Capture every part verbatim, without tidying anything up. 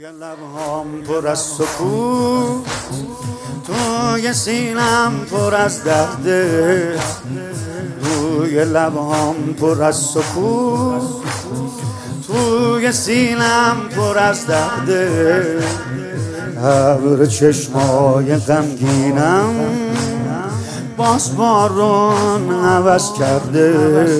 توی لبهام پر از سکوت، توی سینم پر از درده، توی لبهام پر از سکوت، توی سینم پر از درده. ابر چشمای غمگینم باز بارون عوض کرده،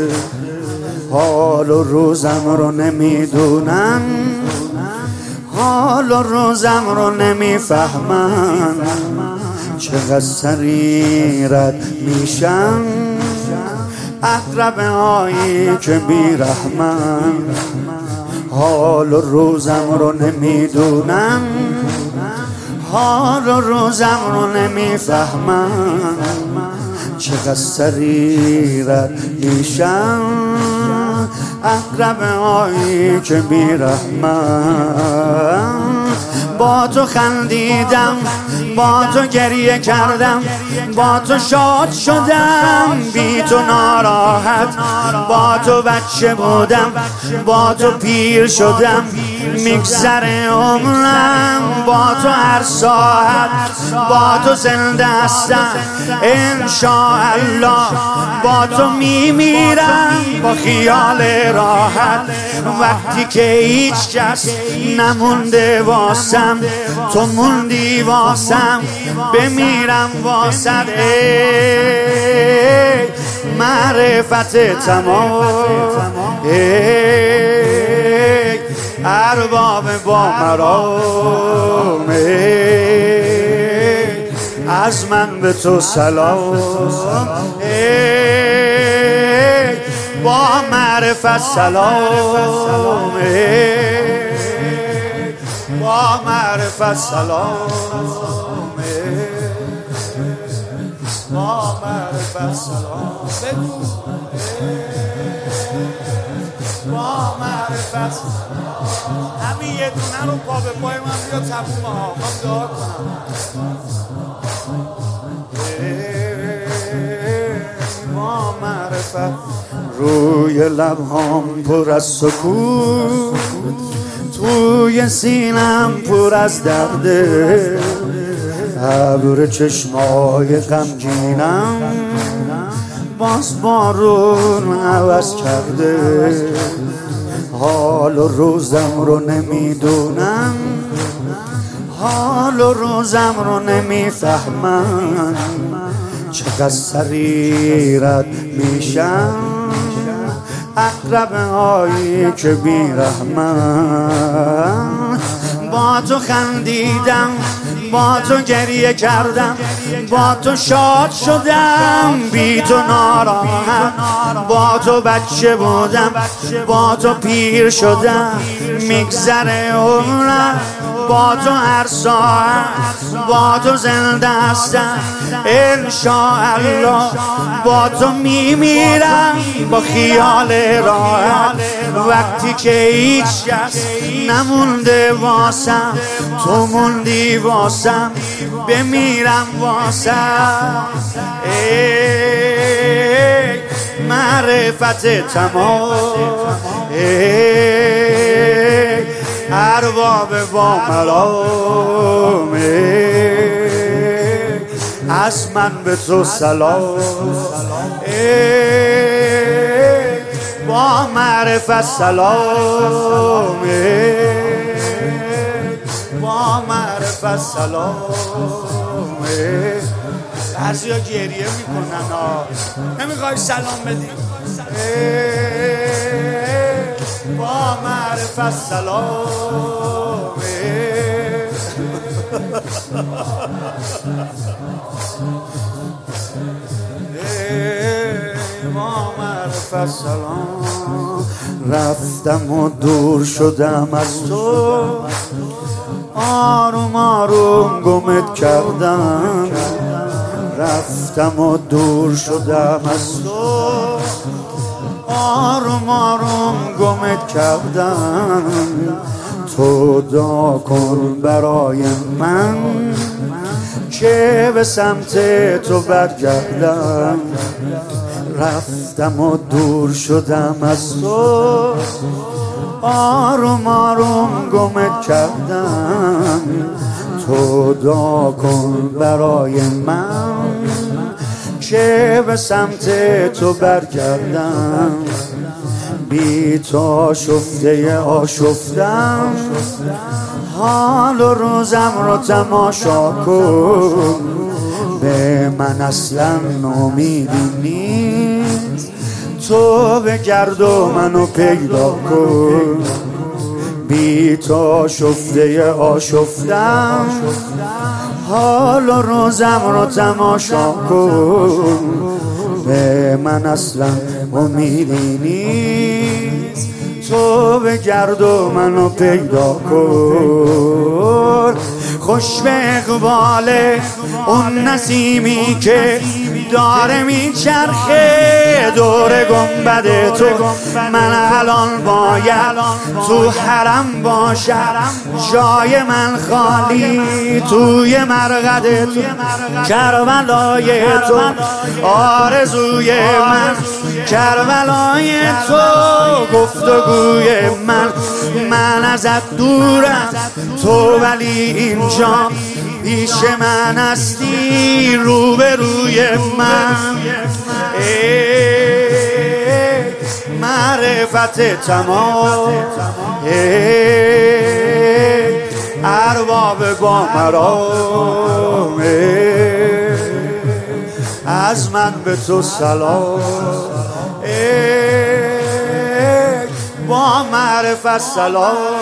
حال و روزم رو نمیدونن، حال و روزم رو نمیفهمن. چقدر سریع رد میشن عقربه هایی که بیرحمن، حال و روزم رو نمیدونن، حال و روزم رو نمیفهمن. چقدر سریع رد میشن عقربه هایی که بیرحمن. با تو خندیدم، با تو گریه کردم، با تو شاد شدم، بی تو ناراحت. با تو بچه بودم، با تو پیر شدم، میگذره عمرم با تو هر ساعت. با تو زنده هستم انشاءالله، با تو میمیرم با خیال راحت. وقتی که هیچ کس نمونده واسم، تو موندی واسم، بمیرم واسد. ای معرفت تمام، ای ارباب با مرام، از من به تو سلام. ای با معرفت سلام، با معرفت سلام، با معرفت سلام. بگو با معرفت. همین یه دونه رو پا به پای من بیا تمومه ها، من دعا کنم. با معرفت. روی لبهام پر از سکوت، توی سینم پر از درده. ابر چشمای غمگینم باز بارون عوض کرده، حال و روزم رو نمیدونم، حال و روزم رو نمیفهمن. چقدر سریع رد میشن عقربه هایی که بیرحمن. با تو خندیدم، با تو گریه کردم، با تو شاد شدم، بی تو ناراحت. با تو بچه بودم، با تو پیر شدم، میگذره عمرم با تو هر ساعت. با تو زنده هستم انشاءالله، با تو میمیرم با خیال راحت. وقتی که هیچ کس نمونده واسم، تو موندی واسم، بمیرم واسم. ای معرفت تمام، ای ارباب با مرام، از من به تو سلام. ای با معرفت سلام، با معرفت سلام. بعضی ها گریه میکنن ها، نمیخوای سلام بدی؟ با معرفت سلام، با معرفت سلام. رفتم و دور شدم از تو، آروم آروم گمت کردم. رفتم و دور شدم از تو، آروم آروم گمت کردم. تو دعا کن برای من که به سمت تو برگردم. رفتم و دور شدم از تو، آروم آروم گمت کردم، تو دعا کن برای من که به سمت تو برگردم. بی تو آشفته آشفتم، حال و روزم رو تماشا کن. به من اصلا امیدی نیست، تو بگرد و منو پیدا کن. بی تو آشفته آشفتم، حال و روزم رو تماشا کن. به من اصلا امیدی نیست، تو بگرد و منو پیدا کن. خوش به اقبال اون نسیمی که داره میچرخه دور گنبد تو. من الان باید تو حرم باشم، جای من خالی توی مرقد تو. کربلای تو آرزوی من، کربلای تو گفتگوی من. من ازت دورم تو ولی اینجا پیش من هستی، روبروی من. ای معرفت تمام، ای ارباب با مرام، از من به تو سلام. ای با معرفت سلام.